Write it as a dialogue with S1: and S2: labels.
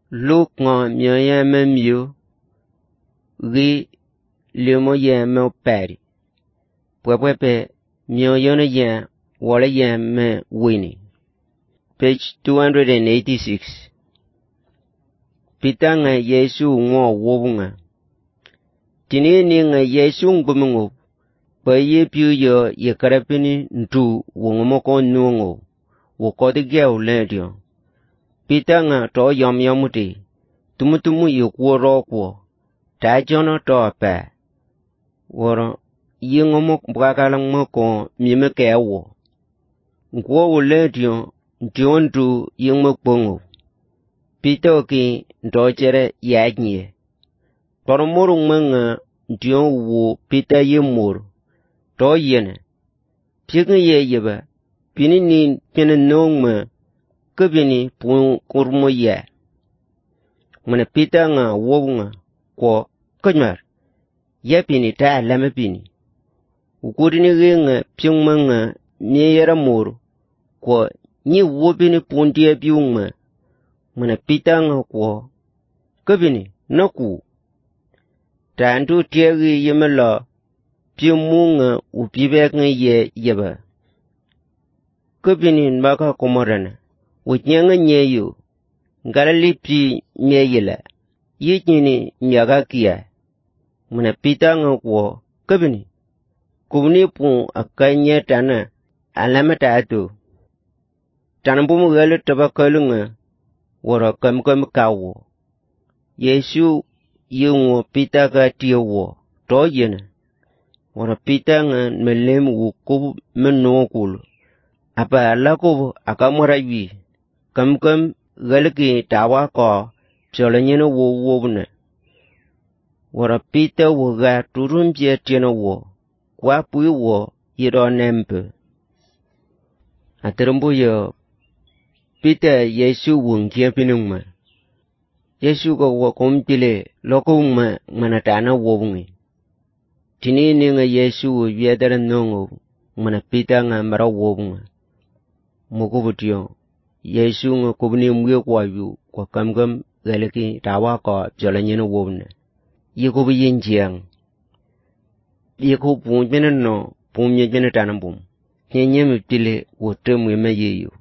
S1: lúc ngọ myo ya myo ri limo ya me peri pwe myo yona ya wala ya me wini. Page 286. Pitanga Yesu ngo wobunga. Tinini nga Yesu ngumungu pa ye piu yo ye karapini ntu wongomoko nungo wokodi geu ledio. Pitanga to yamuti tumutumu ye kuoro kuo ta jono to pa woro ye ngomok bwakalang moko mime kewo ngwo ledio ntiontu ye ngmokpongo. Pito ki ndochere yajnye. Toromuru mwenga ntion wu pita ye mur. To yene. Pika ye yeba. Pini ni pina nongma. Kubini pun kurmo ye. Mana pita nga wobu nga. Kwa kujmar. Ya pini ta alama pini. Ukudini nga piungma nga nye yara mur. Kwa nye wubini puntia piungma. Mana pitanga kwa kubini naku tantu tiagi yemela piumunga upibeka ye yeba kubini mbaka komorana unyanga nyeyo ngalali pi nyeyela yitini nyaga kia. Mana pitanga kwa kubini kubini pu akanya tana alama tatu tanampumu gale tabakalunga wara kam kawo. Yesu yungo pita ka tiyo to yena. Wara pita nga melemu kubu menokul. Apa alakobu akamara yu. Kam galaki tawa ka psolanyena wobuna. Wara pita waga turunjia tiena kwa pui yiro nempe. Aterumbu yo pita Yesu wungia pinungma. Yesu ko komtile loko manatana wobungi. Tinini nga Yesu viadara nongo mana pita nga mara wobunga. Mokubutio Yesu nga kubni mwe kwa yu kwa kamgam galaki tawa ka psolanyena wobuna. Yekubu yinjiang. Yekubu punjena no pumye jena tanambum. Nyenye mtile wote mwema yeyo.